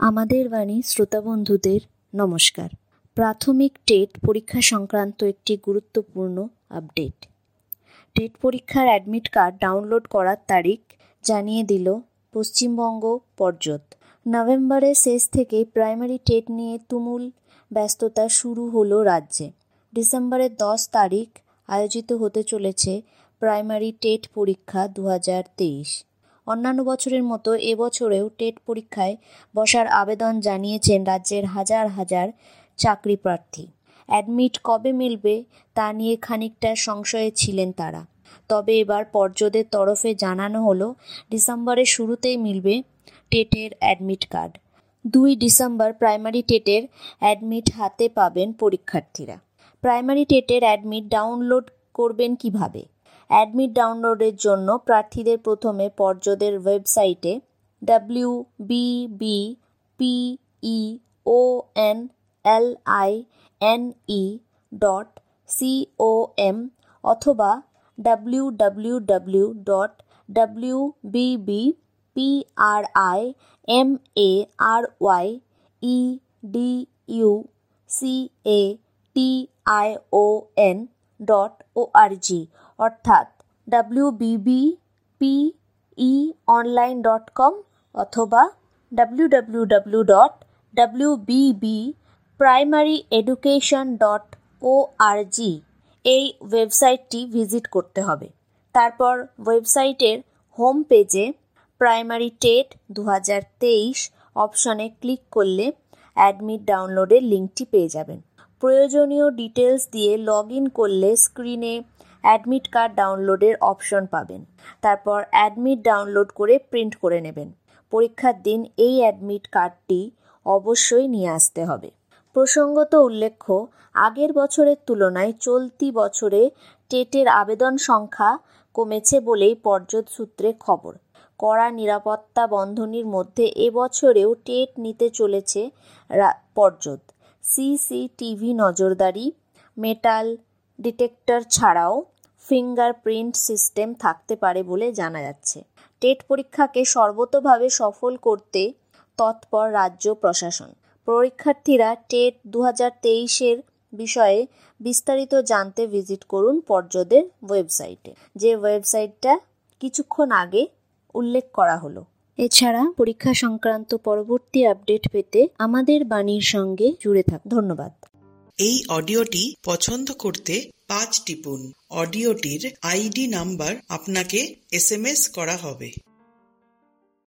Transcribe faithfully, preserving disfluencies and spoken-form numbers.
আমাদের বাণী শ্রোতা বন্ধুদের নমস্কার। প্রাথমিক টেট পরীক্ষা সংক্রান্ত একটি গুরুত্বপূর্ণ আপডেট। টেট পরীক্ষার অ্যাডমিট কার্ড ডাউনলোড করার তারিখ জানিয়ে দিল পশ্চিমবঙ্গ পর্ষদ। নভেম্বরের শেষ থেকে প্রাইমারি টেট নিয়ে তুমুল ব্যস্ততা শুরু হলো রাজ্যে। ডিসেম্বরের দশ তারিখ আয়োজিত হতে চলেছে প্রাইমারি টেট পরীক্ষা দু হাজার তেইশ। অন্যান্য বছরের মতো এবছরেও টেট পরীক্ষায় বসার আবেদন জানিয়েছেন রাজ্যের হাজার হাজার চাকরি প্রার্থী। অ্যাডমিট কবে মিলবে তা নিয়ে খানিকটা সংশয়ে ছিলেন তারা। তবে এবার পর্ষদের তরফে জানানো হলো ডিসেম্বরের শুরুতেই মিলবে টেটের অ্যাডমিট কার্ড। দুই ডিসেম্বর প্রাইমারি টেটের অ্যাডমিট হাতে পাবেন পরীক্ষার্থীরা। প্রাইমারি টেটের অ্যাডমিট ডাউনলোড করবেন কিভাবে? অ্যাডমিট ডাউনলোডের জন্য প্রার্থীদের প্রথমে পর্ষদের ওয়েবসাইটে W B B P E O N L I N E dot C O M অথবা W W W dot W B B P R I M A R Y E D U C A T I O N dot O R G অর্থাৎ W B B P E online dot com অথবা W W W dot W B B primary education dot O R জি এই ওয়েবসাইটটি visit করতে হবে। তারপর ওয়েবসাইটের home পেজে primary TET দু হাজার তেইশ অপশনে ক্লিক করলে অ্যাডমিট ডাউনলোডের লিঙ্কটি পেয়ে যাবেন। প্রয়োজনীয় ডিটেলস দিয়ে লগ ইন করলে স্ক্রিনে অ্যাডমিট কার্ড ডাউনলোডের অপশন পাবেন। তারপর অ্যাডমিট ডাউনলোড করে প্রিন্ট করে নেবেন। পরীক্ষার দিন এই অ্যাডমিট কার্ডটি অবশ্যই নিয়ে আসতে হবে। প্রসঙ্গত উল্লেখ্য, আগের বছরের তুলনায় চলতি বছরে টেটের আবেদন সংখ্যা কমেছে বলেই পর্ষদ সূত্রে খবর। কড়া নিরাপত্তা বন্ধনীর মধ্যে এবছরেও টেট নিতে চলেছে পর্ষদ। সিসিটিভি নজরদারি, মেটাল ডিটেক্টর ছাড়াও ফিঙ্গারপ্রিন্ট সিস্টেম থাকতে পারে বলে জানা যাচ্ছে। টেট পরীক্ষাকে সর্বতোভাবে সফল করতে তৎপর রাজ্য প্রশাসন। পরীক্ষার্থীরা টেট দু হাজার তেইশের বিষয়ে বিস্তারিত জানতে ভিজিট করুন পর্ষদের ওয়েবসাইটে, যে ওয়েবসাইটটা কিছুক্ষণ আগে উল্লেখ করা হলো। এছাড়া পরীক্ষা সংক্রান্ত পরবর্তী আপডেট পেতে আমাদের বাণীর সঙ্গে জুড়ে থাকুন। ধন্যবাদ। এই অডিওটি পছন্দ করতে পাঁচ টিপুন। অডিওটির আইডি নাম্বার আপনাকে এস এম এস করা হবে।